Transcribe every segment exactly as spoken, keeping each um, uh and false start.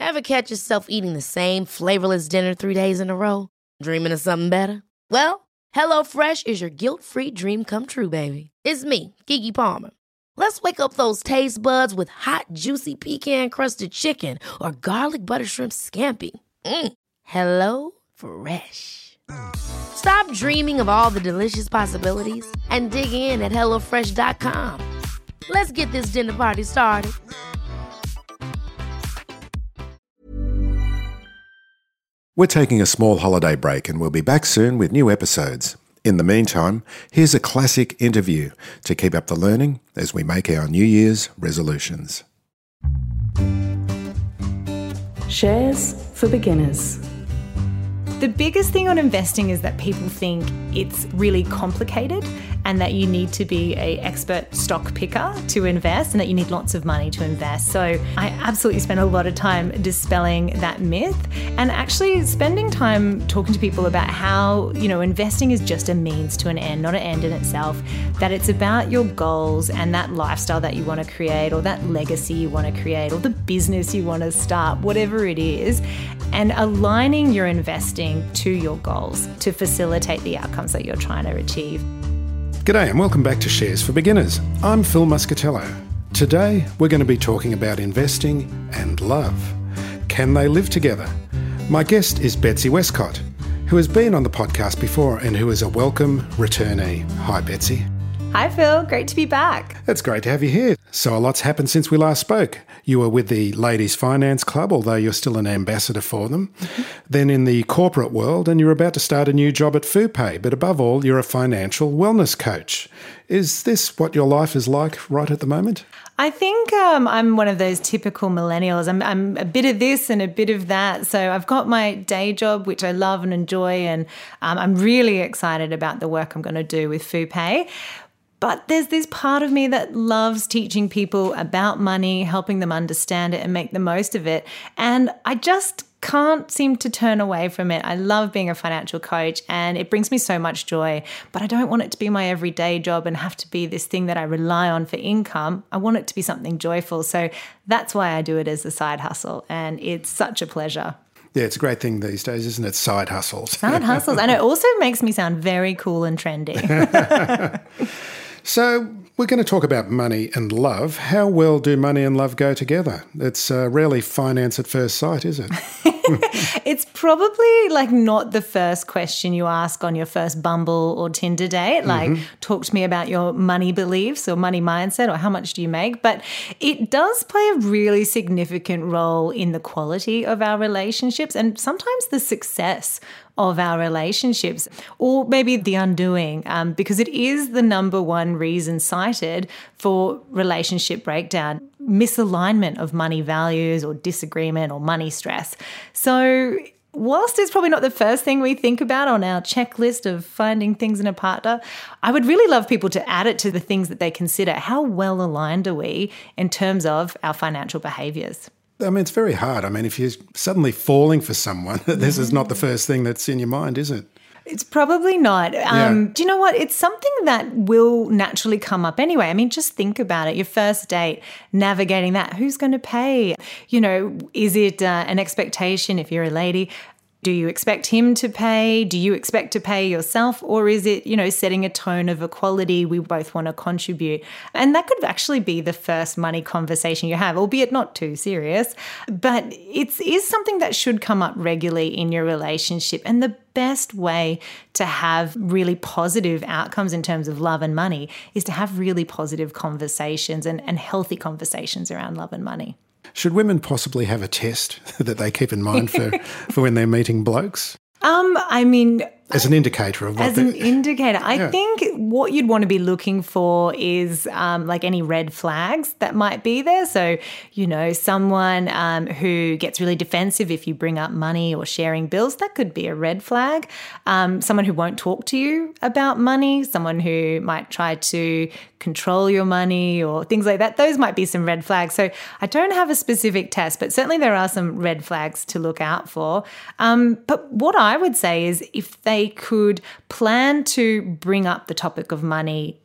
Ever catch yourself eating the same flavorless dinner three days in a row? Dreaming of something better? Well, HelloFresh is your guilt-free dream come true, baby. It's me, Keke Palmer. Let's wake up those taste buds with hot, juicy pecan-crusted chicken or garlic butter shrimp scampi. Mm. Hello Fresh. Stop dreaming of all the delicious possibilities and dig in at hello fresh dot com. Let's get this dinner party started. We're taking a small holiday break and we'll be back soon with new episodes. In the meantime, here's a classic interview to keep up the learning as we make our New Year's resolutions. Shares for beginners. The biggest thing on investing is that people think it's really complicated and that you need to be an expert stock picker to invest and that you need lots of money to invest. So I absolutely spend a lot of time dispelling that myth and actually spending time talking to people about how, you know, investing is just a means to an end, not an end in itself, that it's about your goals and that lifestyle that you want to create or that legacy you want to create or the business you want to start, whatever it is, and aligning your investing to your goals to facilitate the outcomes that you're trying to achieve. G'day and welcome back to Shares for Beginners. I'm Phil Muscatello. Today we're going to be talking about investing and love. Can they live together? My guest is Betsy Westcott, who has been on the podcast before and who is a welcome returnee. Hi Betsy. Hi Phil, great to be back. It's great to have you here. So a lot's happened since we last spoke. You were with the Ladies Finance Club, although you're still an ambassador for them. Mm-hmm. Then in the corporate world, and you're about to start a new job at FUPE. But above all, you're a financial wellness coach. Is this what your life is like right at the moment? I think um, I'm one of those typical millennials. I'm, I'm a bit of this and a bit of that. So I've got my day job, which I love and enjoy, and um, I'm really excited about the work I'm going to do with FUPE. But there's this part of me that loves teaching people about money, helping them understand it and make the most of it. And I just can't seem to turn away from it. I love being a financial coach and it brings me so much joy, but I don't want it to be my everyday job and have to be this thing that I rely on for income. I want it to be something joyful. So that's why I do it as a side hustle, and it's such a pleasure. Yeah, it's a great thing these days, isn't it? Side hustles. Side hustles. And it also makes me sound very cool and trendy. So we're going to talk about money and love. How well do money and love go together? It's uh, rarely finance at first sight, is it? It's probably like not the first question you ask on your first Bumble or Tinder date, like mm-hmm. talk to me about your money beliefs or money mindset or how much do you make. But it does play a really significant role in the quality of our relationships and sometimes the success of our relationships, or maybe the undoing, um, because it is the number one reason cited for relationship breakdown, misalignment of money values or disagreement or money stress. So whilst it's probably not the first thing we think about on our checklist of finding things in a partner, I would really love people to add it to the things that they consider. How well aligned are we in terms of our financial behaviours? I mean, it's very hard. I mean, if you're suddenly falling for someone, this is not the first thing that's in your mind, is it? It's probably not. Um, Yeah. Do you know what? It's something that will naturally come up anyway. I mean, just think about it. Your first date, navigating that. Who's going to pay? You know, is it uh, an expectation if you're a lady? Do you expect him to pay? Do you expect to pay yourself? Or is it, you know, setting a tone of equality? We both want to contribute. And that could actually be the first money conversation you have, albeit not too serious. But it is something that should come up regularly in your relationship. And the best way to have really positive outcomes in terms of love and money is to have really positive conversations and, and healthy conversations around love and money. Should women possibly have a test that they keep in mind for, for when they're meeting blokes? Um, I mean... As an indicator of what... As an indicator. I yeah. think what you'd want to be looking for is um, like any red flags that might be there. So, you know, someone um, who gets really defensive if you bring up money or sharing bills, that could be a red flag. Um, someone who won't talk to you about money, someone who might try to control your money or things like that. Those might be some red flags. So I don't have a specific test, but certainly there are some red flags to look out for. Um, but what I would say is if they could plan to bring up the topic of money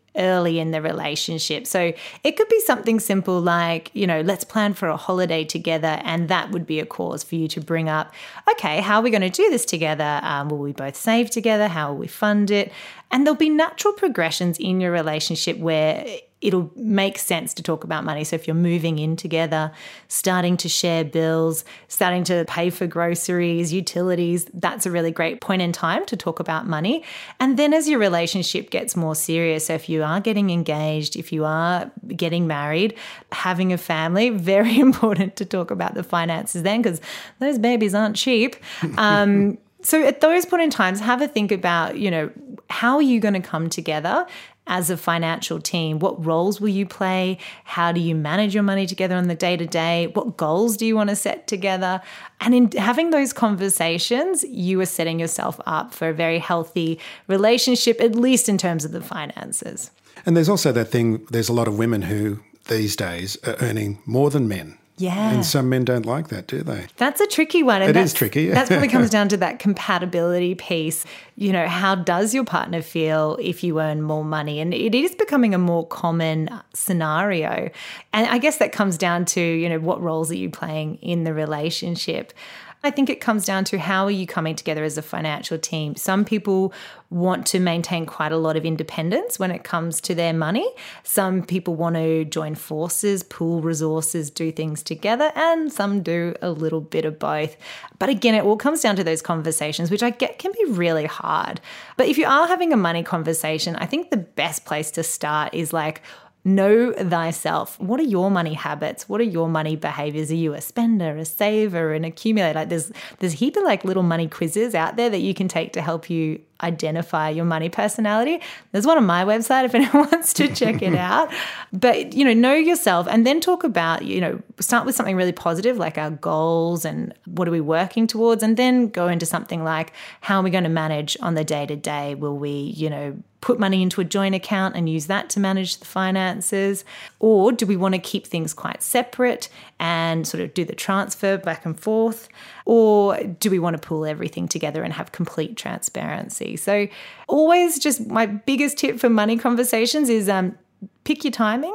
early in the relationship. So it could be something simple like, you know, let's plan for a holiday together, and that would be a cause for you to bring up, okay, how are we going to do this together? Um, will we both save together? How will we fund it? And there'll be natural progressions in your relationship where it'll make sense to talk about money. So if you're moving in together, starting to share bills, starting to pay for groceries, utilities, that's a really great point in time to talk about money. And then as your relationship gets more serious, so if you are getting engaged, if you are getting married, having a family, very important to talk about the finances then, because those babies aren't cheap. Um, so at those point in times, have a think about, you know, how are you going to come together as a financial team? What roles will you play? How do you manage your money together on the day-to-day? What goals do you want to set together? And in having those conversations, you are setting yourself up for a very healthy relationship, at least in terms of the finances. And there's also that thing, there's a lot of women who these days are earning more than men. Yeah. And some men don't like that, do they? That's a tricky one. And it is tricky. That's probably comes down to that compatibility piece. You know, how does your partner feel if you earn more money? And it is becoming a more common scenario. And I guess that comes down to, you know, what roles are you playing in the relationship? I think it comes down to how are you coming together as a financial team. Some people want to maintain quite a lot of independence when it comes to their money. Some people want to join forces, pool resources, do things together, and some do a little bit of both. But again, it all comes down to those conversations, which I get can be really hard. But if you are having a money conversation, I think the best place to start is like, know thyself. What are your money habits? What are your money behaviors? Are you a spender, a saver, an accumulator? Like there's there's a heap of like little money quizzes out there that you can take to help you identify your money personality. There's one on my website if anyone wants to check it out. But, you know, know yourself and then talk about, you know, start with something really positive like our goals and what are we working towards, and then go into something like how are we going to manage on the day-to-day? Will we, you know, put money into a joint account and use that to manage the finances? Or do we want to keep things quite separate and sort of do the transfer back and forth? Or do we want to pull everything together and have complete transparency? So always just my biggest tip for money conversations is um, pick your timing.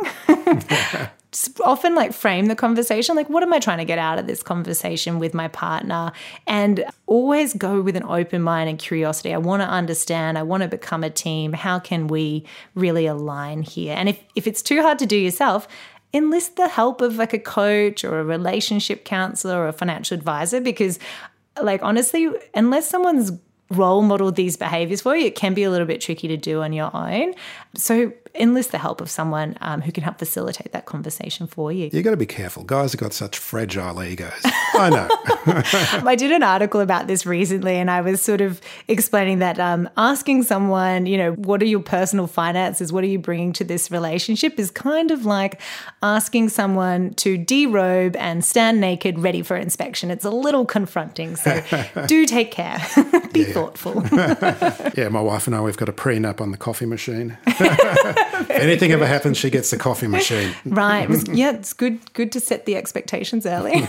Often like frame the conversation, like what am I trying to get out of this conversation with my partner? And always go with an open mind and curiosity. I want to understand, I want to become a team. How can we really align here? And if, if it's too hard to do yourself, enlist the help of like a coach or a relationship counselor or a financial advisor, because like honestly, unless someone's role model these behaviors for you, it can be a little bit tricky to do on your own. So enlist the help of someone um, who can help facilitate that conversation for you. You got to be careful. Guys have got such fragile egos. I know. I did an article about this recently, and I was sort of explaining that um, asking someone, you know, what are your personal finances? What are you bringing to this relationship is kind of like asking someone to derobe and stand naked ready for inspection. It's a little confronting. So do take care. Be yeah. thoughtful. Yeah, my wife and I, we've got a prenup on the coffee machine. If anything ever happens, she gets the coffee machine. Right. It was, yeah, it's good good to set the expectations early.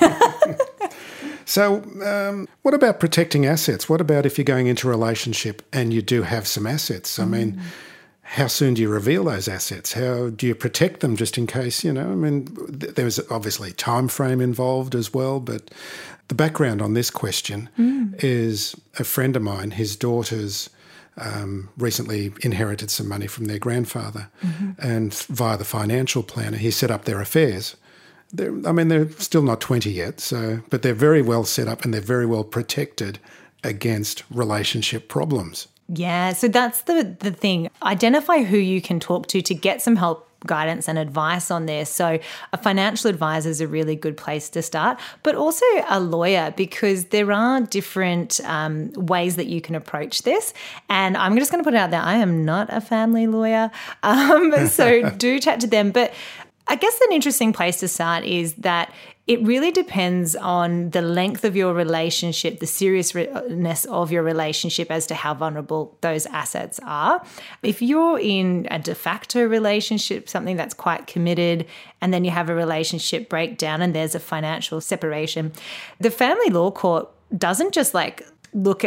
So um, what about protecting assets? What about if you're going into a relationship and you do have some assets? I mm. mean, how soon do you reveal those assets? How do you protect them just in case, you know? I mean, th- there's obviously time frame involved as well, but the background on this question mm. is a friend of mine, his daughter's Um, recently inherited some money from their grandfather, mm-hmm. and via the financial planner, he set up their affairs. They're, I mean, they're still not twenty yet, so but they're very well set up and they're very well protected against relationship problems. Yeah, so that's the the thing. Identify who you can talk to to get some help, guidance and advice on this. So a financial advisor is a really good place to start, but also a lawyer, because there are different um, ways that you can approach this. And I'm just going to put it out there, I am not a family lawyer, um, so do chat to them. But I guess an interesting place to start is that it really depends on the length of your relationship, the seriousness of your relationship as to how vulnerable those assets are. If you're in a de facto relationship, something that's quite committed, and then you have a relationship breakdown and there's a financial separation, the family law court doesn't just like look at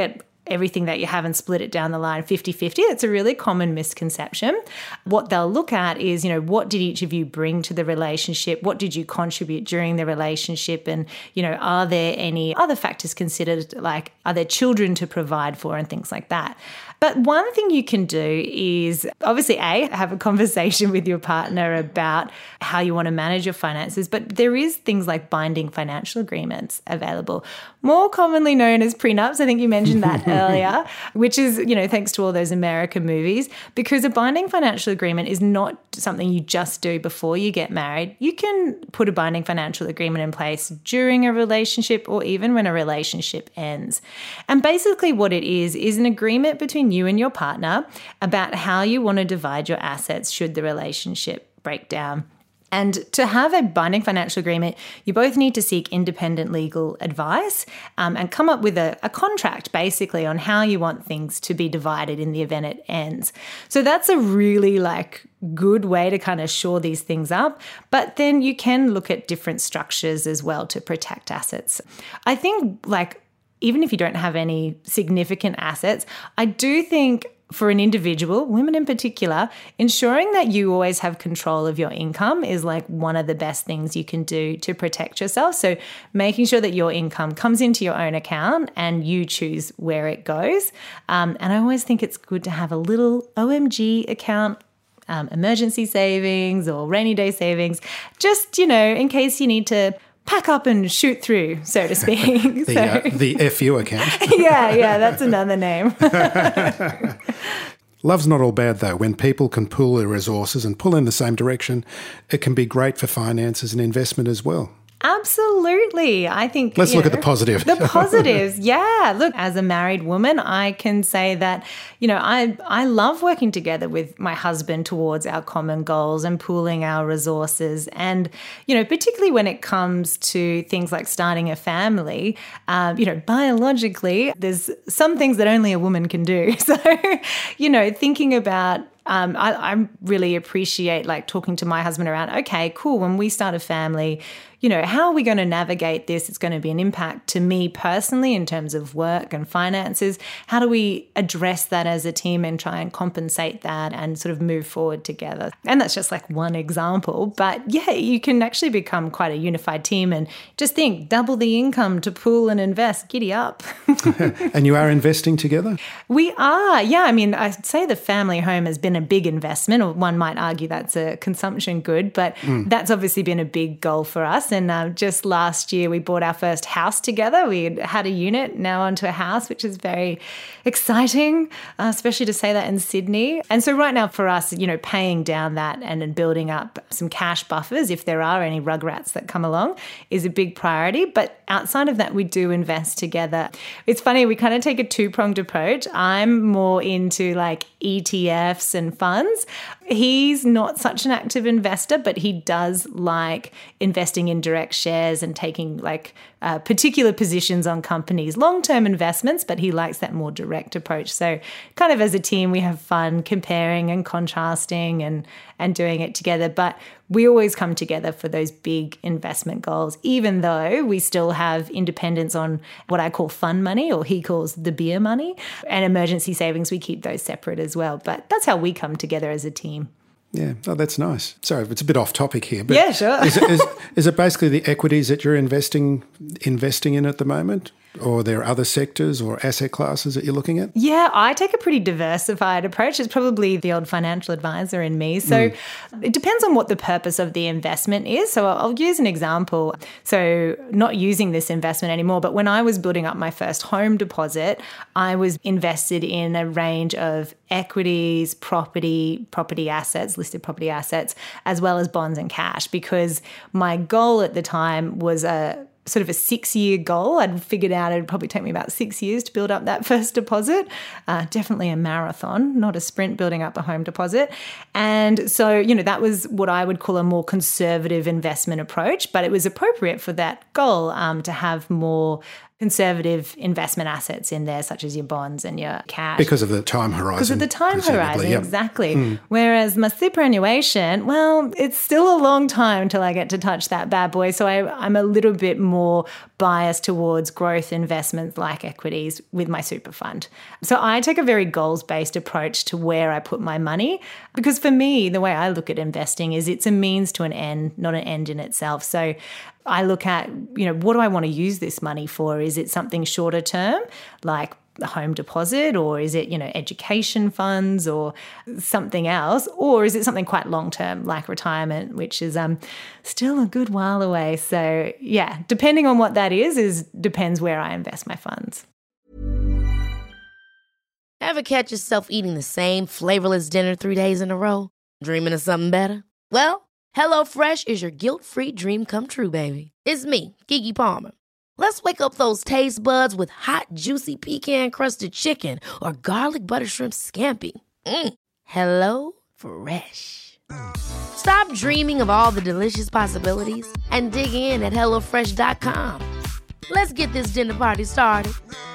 everything that you have and split it down the line fifty-fifty. It's a really common misconception. What they'll look at is, you know, what did each of you bring to the relationship? What did you contribute during the relationship? And, you know, are there any other factors considered, like are there children to provide for and things like that? But one thing you can do is obviously, A, have a conversation with your partner about how you want to manage your finances. But there is things like binding financial agreements available, more commonly known as prenups. I think you mentioned that earlier, which is, you know, thanks to all those American movies, because a binding financial agreement is not something you just do before you get married. You can put a binding financial agreement in place during a relationship or even when a relationship ends. And basically what it is, is an agreement between you and your partner about how you want to divide your assets should the relationship break down. And to have a binding financial agreement, you both need to seek independent legal advice um, and come up with a, a contract basically on how you want things to be divided in the event it ends. So that's a really like good way to kind of shore these things up. But then you can look at different structures as well to protect assets. I think like even if you don't have any significant assets, I do think for an individual, women in particular, ensuring that you always have control of your income is like one of the best things you can do to protect yourself. So making sure that your income comes into your own account and you choose where it goes. Um, and I always think it's good to have a little O M G account, um, emergency savings or rainy day savings, just, you know, in case you need to pack up and shoot through, so to speak. the, so, uh, the F U account. yeah, yeah, that's another name. Love's not all bad, though. When people can pool their resources and pull in the same direction, it can be great for finances and investment as well. Absolutely. I think Let's look know, at the positive. The positives. Yeah. Look, as a married woman, I can say that, you know, I I love working together with my husband towards our common goals and pooling our resources. And, you know, particularly when it comes to things like starting a family, um, you know, biologically, there's some things that only a woman can do. So, you know, thinking about Um, I, I really appreciate like talking to my husband around, okay, cool, when we start a family, you know, how are we going to navigate this? It's going to be an impact to me personally in terms of work and finances. How do we address that as a team and try and compensate that and sort of move forward together? And that's just like one example. But yeah, you can actually become quite a unified team and just think, double the income to pool and invest, giddy up. And you are investing together? We are, yeah. I mean, I'd say the family home has been a big investment, or one might argue that's a consumption good, but mm. that's obviously been a big goal for us. And uh, just last year, we bought our first house together. We had had a unit, now onto a house, which is very exciting, uh, especially to say that in Sydney. And so right now for us, you know, paying down that and then building up some cash buffers, if there are any rugrats that come along, is a big priority. But outside of that, we do invest together. It's funny, we kind of take a two-pronged approach. I'm more into like E T Fs and funds. He's not such an active investor, but he does like investing in direct shares and taking like uh, particular positions on companies, long-term investments, but he likes that more direct approach. So kind of as a team, we have fun comparing and contrasting and, and doing it together. But we always come together for those big investment goals, even though we still have independence on what I call fun money, or he calls the beer money, and emergency savings. We keep those separate as well. But that's how we come together as a team. Yeah, oh, that's nice. Sorry, it's a bit off topic here, but yeah, sure. is, it, is, is it basically the equities that you're investing investing in at the moment? Or are there other sectors or asset classes that you're looking at? Yeah, I take a pretty diversified approach. It's probably the old financial advisor in me. So mm. it depends on what the purpose of the investment is. So I'll use an example. So not using this investment anymore, but when I was building up my first home deposit, I was invested in a range of equities, property, property assets, listed property assets, as well as bonds and cash, because my goal at the time was a sort of a six-year goal. I'd figured out it'd probably take me about six years to build up that first deposit. Uh, definitely a marathon, not a sprint building up a home deposit. And so, you know, that was what I would call a more conservative investment approach, but it was appropriate for that goal um, to have more conservative investment assets in there, such as your bonds and your cash. Because of the time horizon. Because of the time horizon, yep. exactly. Mm. Whereas my superannuation, well, it's still a long time until I get to touch that bad boy. So I, I'm a little bit more more biased towards growth investments like equities with my super fund. So I take a very goals-based approach to where I put my money, because for me, the way I look at investing is it's a means to an end, not an end in itself. So I look at, you know, what do I want to use this money for? Is it something shorter term, like a home deposit, or is it, you know, education funds or something else? Or is it something quite long term like retirement, which is um still a good while away? So yeah, depending on what that is, is depends where I invest my funds. Ever catch yourself eating the same flavorless dinner three days in a row? Dreaming of something better? Well, HelloFresh is your guilt-free dream come true, baby. It's me, Keke Palmer. Let's wake up those taste buds with hot, juicy pecan-crusted chicken or garlic butter shrimp scampi. Mm. Hello Fresh. Stop dreaming of all the delicious possibilities and dig in at hello fresh dot com. Let's get this dinner party started.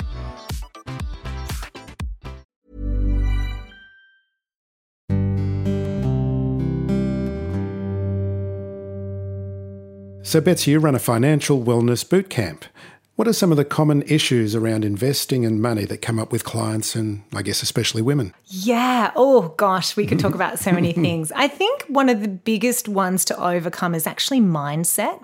So Betsy, you run a financial wellness boot camp. What are some of the common issues around investing and money that come up with clients and I guess especially women? Yeah. Oh, gosh, we could talk about so many things. I think one of the biggest ones to overcome is actually mindset.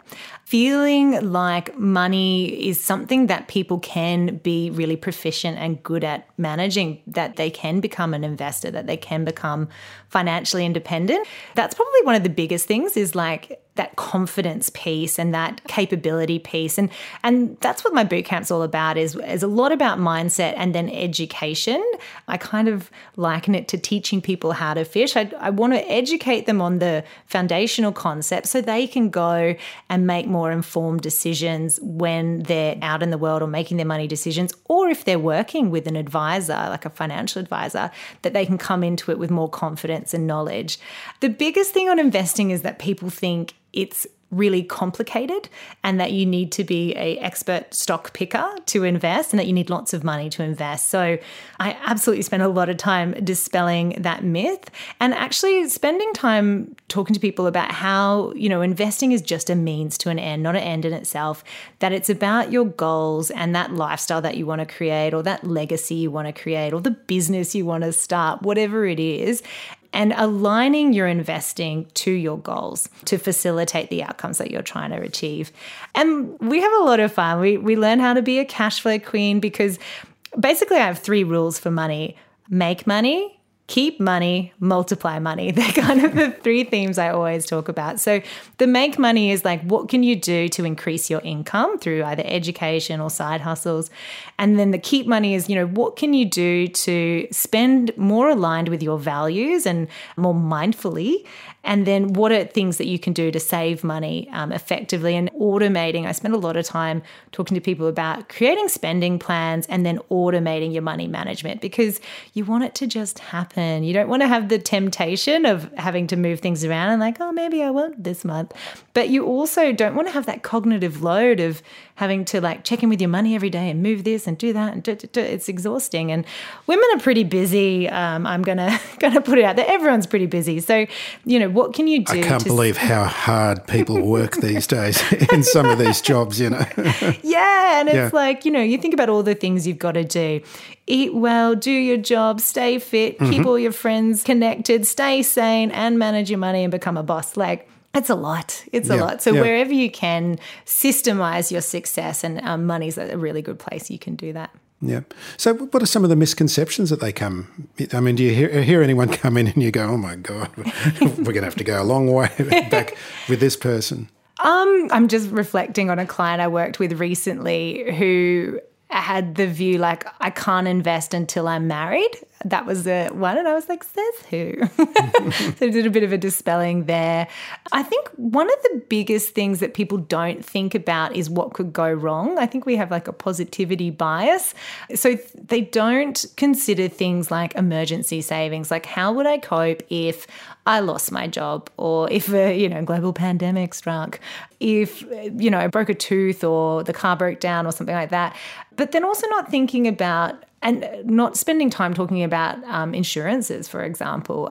Feeling like money is something that people can be really proficient and good at managing, that they can become an investor, that they can become financially independent. That's probably one of the biggest things, is like that confidence piece and that capability piece. And and that's what my boot camp's all about, is, is a lot about mindset and then education. I kind of liken it to teaching people how to fish. I, I want to educate them on the foundational concepts so they can go and make more informed decisions when they're out in the world or making their money decisions, or if they're working with an advisor, like a financial advisor, that they can come into it with more confidence and knowledge. The biggest thing on investing is that people think it's really complicated and that you need to be an expert stock picker to invest and that you need lots of money to invest. So I absolutely spend a lot of time dispelling that myth and actually spending time talking to people about how, you know, investing is just a means to an end, not an end in itself, that it's about your goals and that lifestyle that you want to create, or that legacy you want to create, or the business you want to start, whatever it is, and aligning your investing to your goals to facilitate the outcomes that you're trying to achieve. And we have a lot of fun. We we learn how to be a cash flow queen, because basically I have three rules for money: make money, keep money, multiply money. They're kind of the three themes I always talk about. So the make money is like, what can you do to increase your income through either education or side hustles? And then the keep money is, you know, what can you do to spend more aligned with your values and more mindfully? And then what are things that you can do to save money um, effectively, and automating. I spend a lot of time talking to people about creating spending plans and then automating your money management, because you want it to just happen. You don't want to have the temptation of having to move things around and like, oh, maybe I won't this month. But you also don't want to have that cognitive load of having to like check in with your money every day and move this and do that. And do, do, do. It's exhausting. And women are pretty busy. Um, I'm going to gonna put it out there. Everyone's pretty busy. So, you know, what can you do? I can't to believe how hard people work these days in some of these jobs, you know. Yeah, and it's Yeah. like, you know, you think about all the things you've got to do. Eat well, do your job, stay fit, Mm-hmm. keep all your friends connected, stay sane, and manage your money and become a boss. Like, it's a lot. It's a Yeah, lot. So yeah. wherever you can systemize your success, and um, money's a really good place you can do that. Yeah. So what are some of the misconceptions that they come? I mean, do you hear, hear anyone come in and you go, oh my God, we're going to have to go a long way back with this person? Um, I'm just reflecting on a client I worked with recently who had the view like, I can't invest until I'm married. That was the one. And I was like, says who? So I did a bit of a dispelling there. I think one of the biggest things that people don't think about is what could go wrong. I think we have like a positivity bias. So they don't consider things like emergency savings. Like, how would I cope if I lost my job, or if a, you know, global pandemic struck, if, you know, I broke a tooth or the car broke down or something like that. But then also not thinking about, and not spending time talking about um, insurances, for example.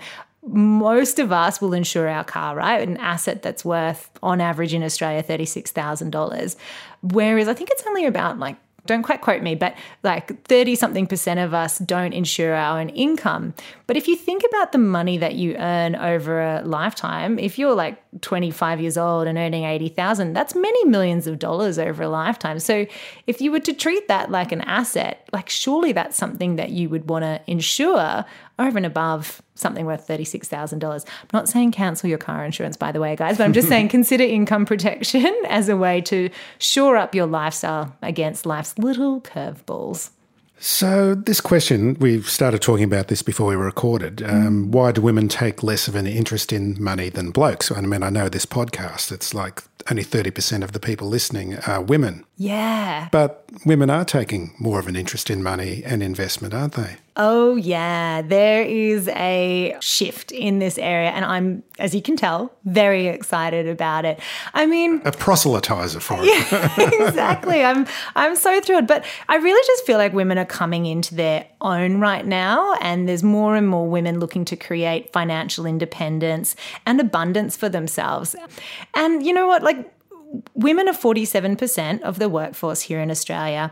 most of us will insure our car, right? An asset that's worth, on average in Australia, thirty-six thousand dollars. Whereas I think it's only about like, don't quite quote me, but like thirty something percent of us don't insure our own income. But if you think about the money that you earn over a lifetime, if you're like twenty-five years old and earning eighty thousand, that's many millions of dollars over a lifetime. So if you were to treat that like an asset, like surely that's something that you would want to insure over and above something worth thirty-six thousand dollars. I'm not saying cancel your car insurance, by the way, guys, but I'm just saying consider income protection as a way to shore up your lifestyle against life's little curveballs. So this question, we've started talking about this before we recorded. Um, mm. Why do women take less of an interest in money than blokes? I mean, I know this podcast, it's like only thirty percent of the people listening are women. Yeah. But women are taking more of an interest in money and investment, aren't they? Oh, yeah. There is a shift in this area, and I'm, as you can tell, very excited about it. I mean... A proselytiser for it. Yeah, exactly. I'm I'm so thrilled. But I really just feel like women are coming into their own right now, and there's more and more women looking to create financial independence and abundance for themselves. And you know what? Like, women are forty-seven percent of the workforce here in Australia.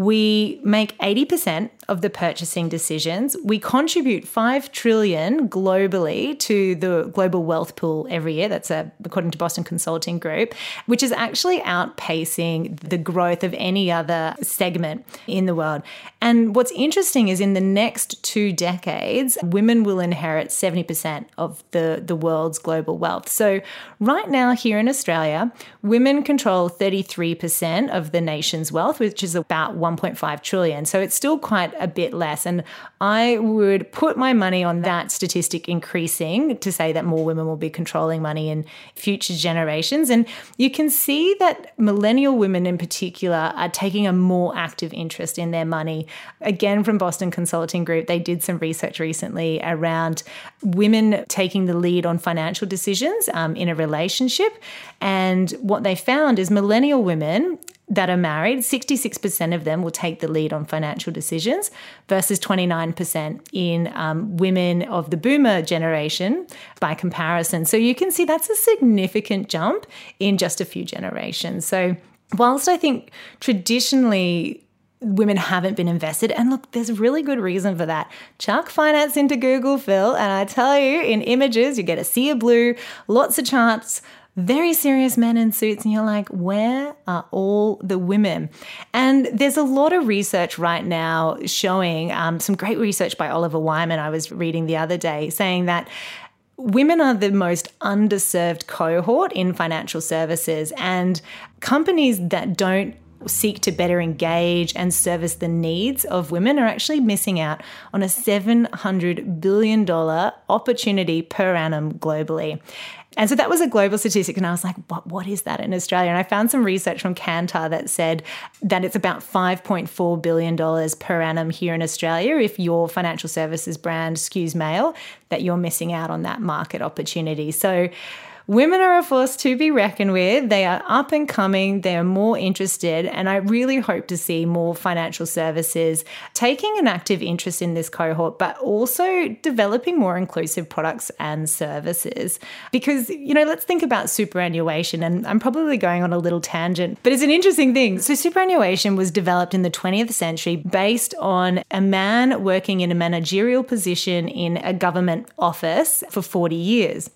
We make eighty percent of the purchasing decisions. We contribute five trillion dollars globally to the global wealth pool every year. That's a, according to Boston Consulting Group, which is actually outpacing the growth of any other segment in the world. And what's interesting is in the next two decades, women will inherit seventy percent of the, the world's global wealth. So right now here in Australia, women control thirty-three percent of the nation's wealth, which is about one point five trillion dollars. So it's still quite a bit less. And I would put my money on that statistic increasing to say that more women will be controlling money in future generations. And you can see that millennial women in particular are taking a more active interest in their money. Again, from Boston Consulting Group, they did some research recently around women taking the lead on financial decisions um, in a relationship. And what they found is millennial women that are married, sixty-six percent of them will take the lead on financial decisions versus twenty-nine percent in um, women of the boomer generation by comparison. So you can see that's a significant jump in just a few generations. So whilst I think traditionally women haven't been invested, and look, there's a really good reason for that. Chuck finance into Google, Phil, and I tell you, in images, you get a sea of blue, lots of charts, very serious men in suits, and you're like, where are all the women? And there's a lot of research right now showing, um, some great research by Oliver Wyman I was reading the other day, saying that women are the most underserved cohort in financial services, and companies that don't seek to better engage and service the needs of women are actually missing out on a seven hundred billion dollars opportunity per annum globally. And so that was a global statistic, and I was like, what, what is that in Australia? And I found some research from Kantar that said that it's about five point four billion dollars per annum here in Australia if your financial services brand skews male, that you're missing out on that market opportunity. So women are a force to be reckoned with. They are up and coming. They are more interested. And I really hope to see more financial services taking an active interest in this cohort, but also developing more inclusive products and services. Because, you know, let's think about superannuation. And I'm probably going on a little tangent, but it's an interesting thing. So superannuation was developed in the twentieth century based on a man working in a managerial position in a government office for forty years.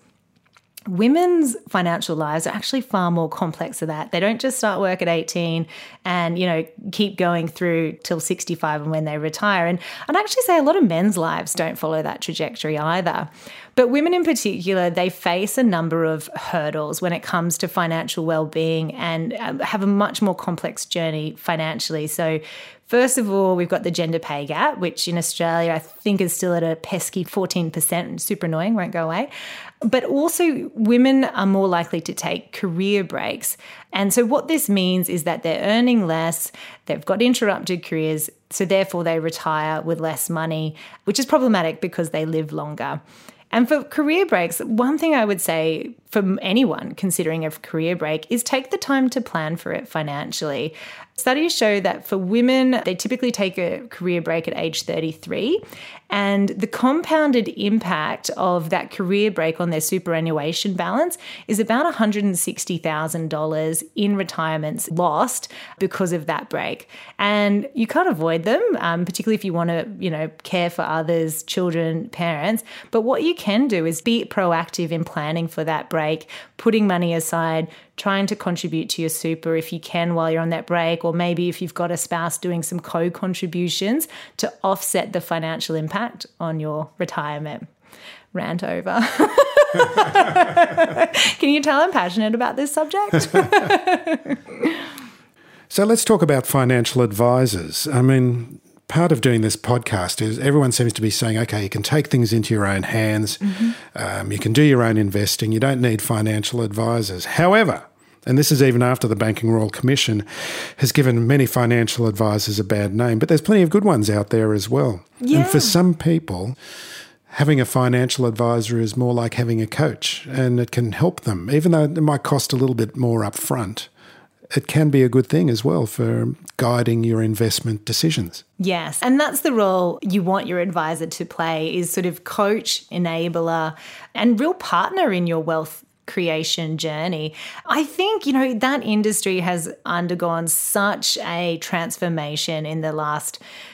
Women's financial lives are actually far more complex than that. They don't just start work at eighteen and, you know, keep going through till sixty-five and when they retire. And I'd actually say a lot of men's lives don't follow that trajectory either. But women in particular, they face a number of hurdles when it comes to financial well-being and have a much more complex journey financially. So first of all, we've got the gender pay gap, which in Australia I think is still at a pesky fourteen percent, super annoying, won't go away. But also women are more likely to take career breaks. And so what this means is that they're earning less, they've got interrupted careers, so therefore they retire with less money, which is problematic because they live longer. And for career breaks, one thing I would say for anyone considering a career break is take the time to plan for it financially. Studies show that for women, they typically take a career break at age thirty-three, and the compounded impact of that career break on their superannuation balance is about one hundred sixty thousand dollars in retirements lost because of that break. And you can't avoid them, um, particularly if you want to, you know, care for others, children, parents. But what you can do is be proactive in planning for that break, putting money aside, trying to contribute to your super if you can while you're on that break, or maybe if you've got a spouse, doing some co-contributions to offset the financial impact on your retirement. Rant over. Can you tell I'm passionate about this subject? So let's talk about financial advisors. I mean, part of doing this podcast is everyone seems to be saying, okay, you can take things into your own hands. Mm-hmm. Um, you can do your own investing. You don't need financial advisors. However, and this is even after the Banking Royal Commission has given many financial advisors a bad name, but there's plenty of good ones out there as well. Yeah. And for some people, having a financial advisor is more like having a coach, and it can help them, even though it might cost a little bit more up front. It can be a good thing as well for guiding your investment decisions. Yes, and that's the role you want your advisor to play, is sort of coach, enabler, and real partner in your wealth creation journey. I think, you know, that industry has undergone such a transformation in the last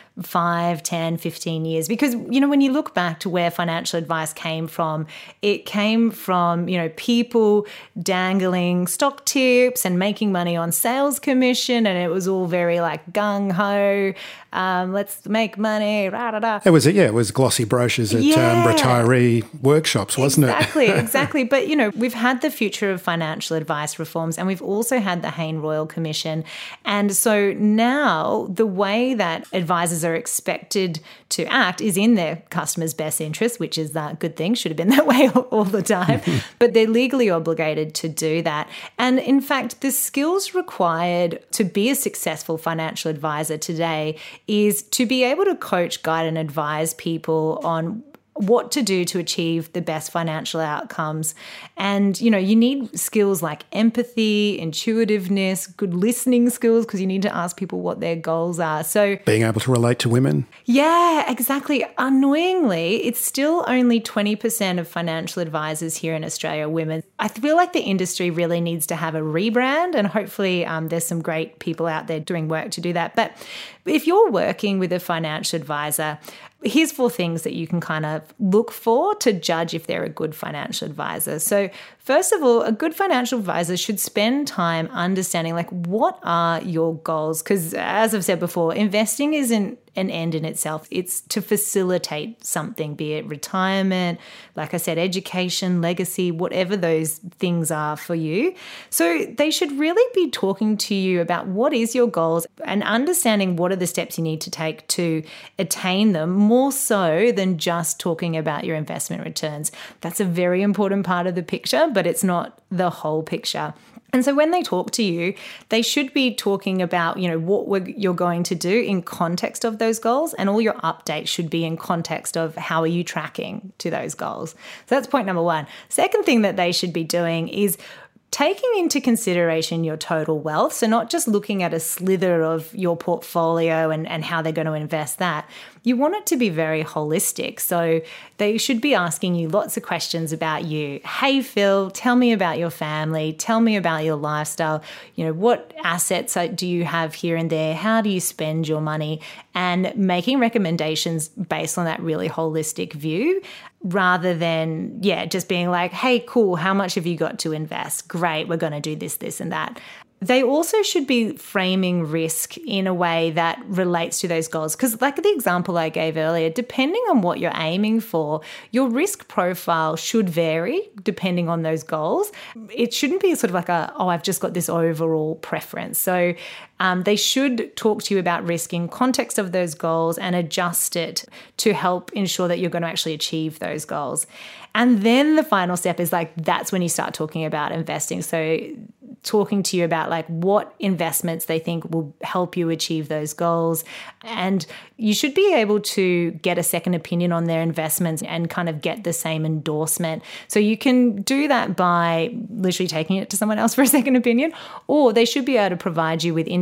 five, ten, fifteen years. Because, you know, when you look back to where financial advice came from, it came from, you know, people dangling stock tips and making money on sales commission. And it was all very like gung-ho, um, let's make money, rah-da-da. It was, yeah, it was glossy brochures at yeah. um, retiree workshops, wasn't exactly, it? Exactly, exactly. But, you know, we've had the Future of Financial Advice reforms, and we've also had the Hayne Royal Commission. And so now the way that advisors are expected to act is in their customers' best interest, which is that good thing, should have been that way all, all the time, but they're legally obligated to do that. And in fact, the skills required to be a successful financial advisor today is to be able to coach, guide, and advise people on what to do to achieve the best financial outcomes. And, you know, you need skills like empathy, intuitiveness, good listening skills, because you need to ask people what their goals are. So being able to relate to women. Yeah, exactly. Annoyingly, it's still only twenty percent of financial advisors here in Australia are women. I feel like the industry really needs to have a rebrand, and hopefully um, there's some great people out there doing work to do that. But if you're working with a financial advisor, here's four things that you can kind of look for to judge if they're a good financial advisor. So first of all, a good financial advisor should spend time understanding, like, what are your goals? Because as I've said before, investing isn't an end in itself. It's to facilitate something, be it retirement, like I said, education, legacy, whatever those things are for you. So they should really be talking to you about what is your goals and understanding what are the steps you need to take to attain them, more so than just talking about your investment returns. That's a very important part of the picture, but it's not the whole picture. And so when they talk to you, they should be talking about, you know, what we're, you're going to do in context of those goals, and all your updates should be in context of how are you tracking to those goals. So that's point number one. Second thing that they should be doing is taking into consideration your total wealth. So not just looking at a slither of your portfolio and, and how they're going to invest that. You want it to be very holistic. So they should be asking you lots of questions about you. Hey, Phil, tell me about your family. Tell me about your lifestyle. You know, what assets do you have here and there? How do you spend your money? And making recommendations based on that really holistic view, rather than, yeah, just being like, hey, cool, how much have you got to invest? Great, we're going to do this, this, and that. They also should be framing risk in a way that relates to those goals. Because like the example I gave earlier, depending on what you're aiming for, your risk profile should vary depending on those goals. It shouldn't be sort of like a, oh, I've just got this overall preference. So um, they should talk to you about risk in context of those goals and adjust it to help ensure that you're going to actually achieve those goals. And then the final step is like, that's when you start talking about investing. So talking to you about like what investments they think will help you achieve those goals. And you should be able to get a second opinion on their investments and kind of get the same endorsement. So you can do that by literally taking it to someone else for a second opinion, or they should be able to provide you with independent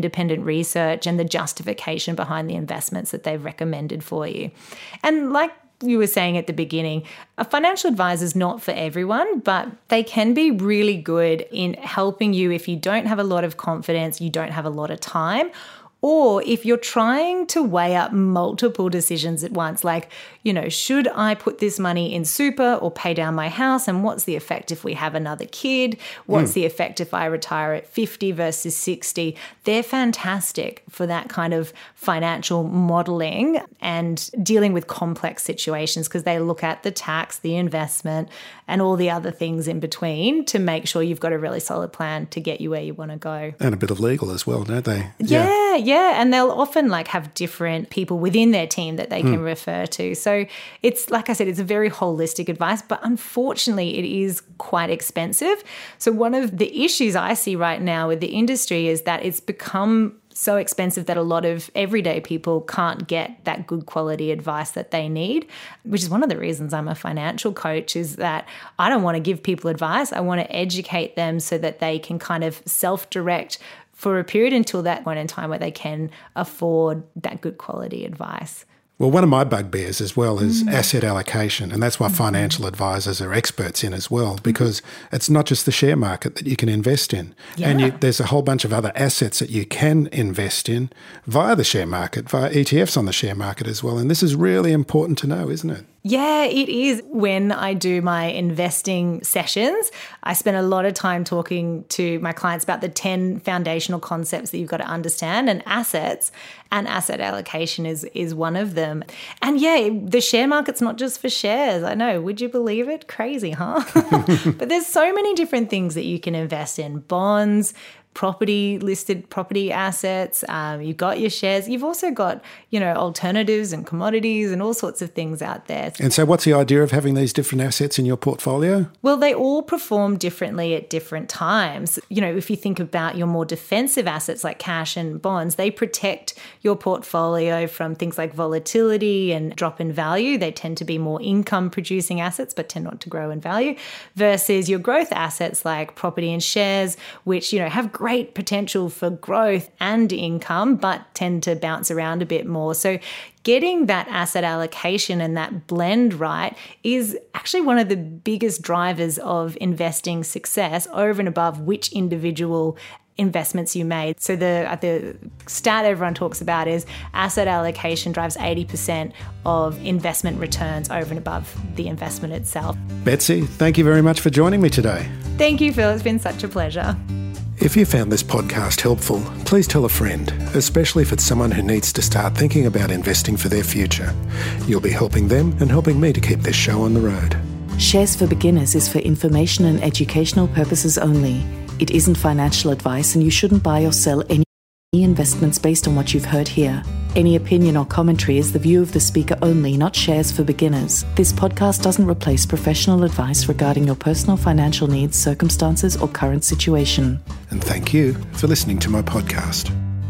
independent research and the justification behind the investments that they've recommended for you. And like you were saying at the beginning, a financial advisor is not for everyone, but they can be really good in helping you if you don't have a lot of confidence, you don't have a lot of time, or if you're trying to weigh up multiple decisions at once, like, you know, should I put this money in super or pay down my house? And what's the effect if we have another kid? What's mm. the effect if I retire at fifty versus sixty? They're fantastic for that kind of financial modeling and dealing with complex situations because they look at the tax, the investment, and all the other things in between to make sure you've got a really solid plan to get you where you want to go. And a bit of legal as well, don't they? Yeah, yeah. yeah. And they'll often like have different people within their team that they can mm. refer to. So it's, like I said, it's a very holistic advice, but unfortunately it is quite expensive. So one of the issues I see right now with the industry is that it's become so expensive that a lot of everyday people can't get that good quality advice that they need, which is one of the reasons I'm a financial coach, is that I don't want to give people advice. I want to educate them so that they can kind of self-direct for a period until that point in time where they can afford that good quality advice. Well, one of my bugbears as well is mm. asset allocation, and that's what mm-hmm. financial advisors are experts in as well, because mm-hmm. it's not just the share market that you can invest in. Yeah. And you, there's a whole bunch of other assets that you can invest in via the share market, via E T Fs on the share market as well. And this is really important to know, isn't it? Yeah, it is. When I do my investing sessions, I spend a lot of time talking to my clients about the ten foundational concepts that you've got to understand, and assets and asset allocation is is one of them. And yeah, the share market's not just for shares. I know. Would you believe it? Crazy, huh? But there's so many different things that you can invest in. Bonds, property, listed property assets, um, you've got your shares, you've also got, you know, alternatives and commodities and all sorts of things out there. And so what's the idea of having these different assets in your portfolio? Well, they all perform differently at different times. You know, if you think about your more defensive assets like cash and bonds, they protect your portfolio from things like volatility and drop in value. They tend to be more income producing assets, but tend not to grow in value, versus your growth assets like property and shares, which, you know, have great potential for growth and income, but tend to bounce around a bit more. So getting that asset allocation and that blend right is actually one of the biggest drivers of investing success over and above which individual investments you made. So the the stat everyone talks about is asset allocation drives eighty percent of investment returns over and above the investment itself. Betsy, thank you very much for joining me today. Thank you, Phil. It's been such a pleasure. If you found this podcast helpful, please tell a friend, especially if it's someone who needs to start thinking about investing for their future. You'll be helping them and helping me to keep this show on the road. Shares for Beginners is for information and educational purposes only. It isn't financial advice, and you shouldn't buy or sell any investments based on what you've heard here. Any opinion or commentary is the view of the speaker only, not Shares for Beginners. This podcast doesn't replace professional advice regarding your personal financial needs, circumstances, or current situation. And thank you for listening to my podcast.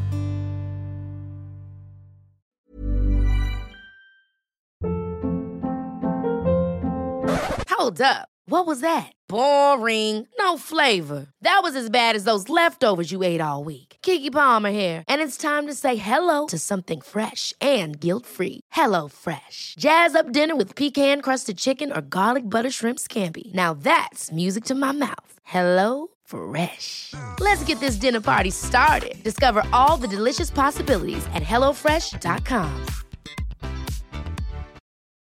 Hold up. What was that? Boring. No flavor. That was as bad as those leftovers you ate all week. Keke Palmer here, and it's time to say hello to something fresh and guilt-free. Hello Fresh. Jazz up dinner with pecan-crusted chicken or garlic butter shrimp scampi. Now that's music to my mouth. Hello Fresh. Let's get this dinner party started. Discover all the delicious possibilities at hello fresh dot com.